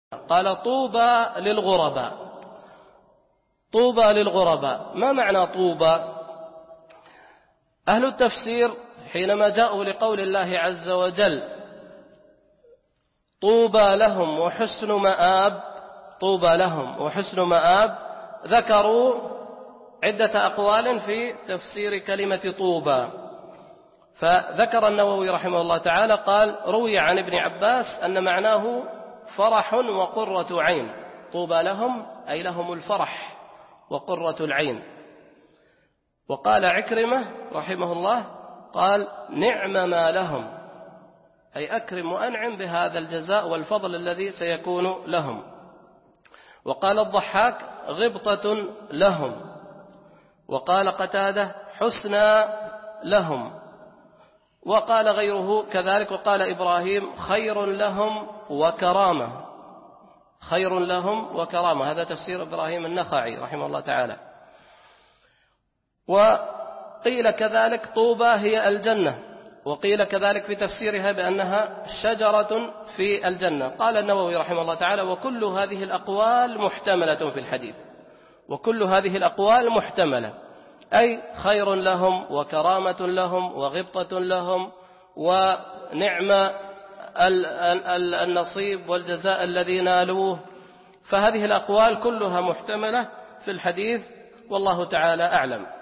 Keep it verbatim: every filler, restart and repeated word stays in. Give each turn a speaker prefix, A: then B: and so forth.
A: قال طوبى للغرباء. طوبى للغرباء، ما معنى طوبى؟ أهل التفسير حينما جاءوا لقول الله عز وجل طوبى لهم وحسن مآب، طوبى لهم وحسن مآب، ذكروا عدة أقوال في تفسير كلمة طوبى. فذكر النووي رحمه الله تعالى قال روي عن ابن عباس أن معناه فرح وقرة عين. طوبى لهم أي لهم الفرح وقرة العين. وقال عكرمة رحمه الله قال نعم ما لهم، أي أكرم وأنعم بهذا الجزاء والفضل الذي سيكون لهم. وقال الضحاك غبطة لهم. وقال قتادة حسنى لهم. وقال غيره كذلك، وقال إبراهيم خير لهم وكرامة، خير لهم وكرامة. هذا تفسير إبراهيم النخعي رحمه الله تعالى. وقيل كذلك طوبى هي الجنة، وقيل كذلك في تفسيرها بأنها شجرة في الجنة. قال النووي رحمه الله تعالى وكل هذه الأقوال محتملة في الحديث، وكل هذه الأقوال محتملة، أي خير لهم وكرامة لهم وغبطة لهم ونعم النصيب والجزاء الذي نالوه. فهذه الأقوال كلها محتملة في الحديث، والله تعالى أعلم.